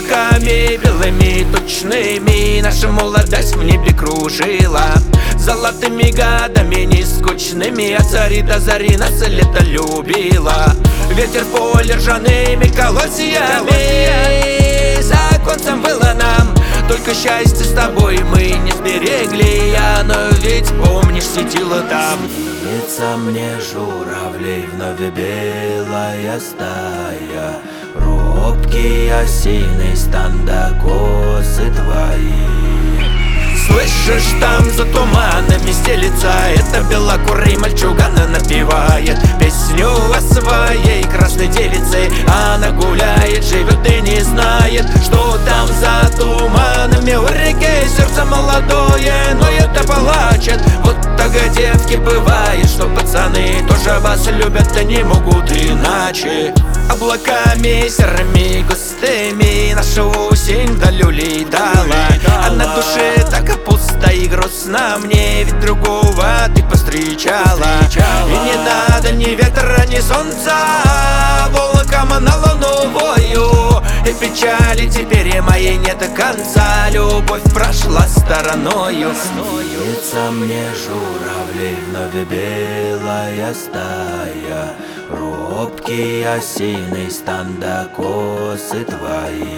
облаками белыми тучными наша молодость в небе кружила. Золотыми годами не скучными от зари до зари нас лето любила. Ветер в поле ржаными колосьями за оконцем было нам. Только счастье с тобой мы не сберегли, но ведь помнишь, светило там. Снится мне журавлей вновь белая стая, робкий осиный стан да косы твои. Слышишь, там за туманами стелится это белокурый мальчуган напевает песню о своей красной девице. Она гуляет, живет и не знает, что там за туманами у реки сердце молодое, но это плачет. Вот так девки бывает, что пацаны тоже вас любят, а не могут иначе. Облаками серыми густыми наша осень вдаль улетала, а на душе так пусто и грустно мне, ведь другого ты повстречала. И не надо ни ветра, ни солнца, волоком на луновую. И печали теперь моей нет конца, любовь прошла стороною. Снится мне журавлей вновь белая стая, робкий осиный стан да косы твои.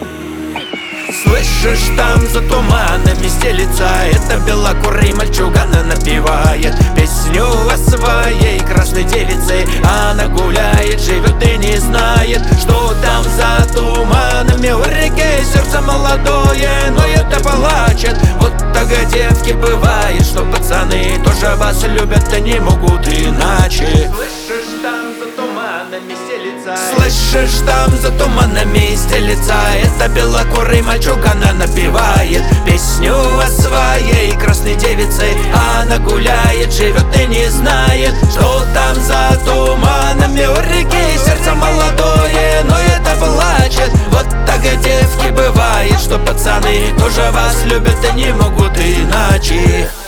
Слышишь, там за туманами стелится это белокурый мальчуган напевает песню о своей красной девице. Она гуляет, живет и не знает, что там за туманами у реки сердце молодое, но это плачет. Вот так девки бывает, что пацаны тоже вас любят, а не могут иначе. Слышишь, там за туманами стелится, слышишь, там за туманами стелится это белокурый мальчуган напевает песню о своей красной девице. Она гуляет, живет и не знает, что там за туманами у реки сердце молодое, но это плачет. Вот так девки бывает, что пацаны тоже вас любят, и не могут иначе.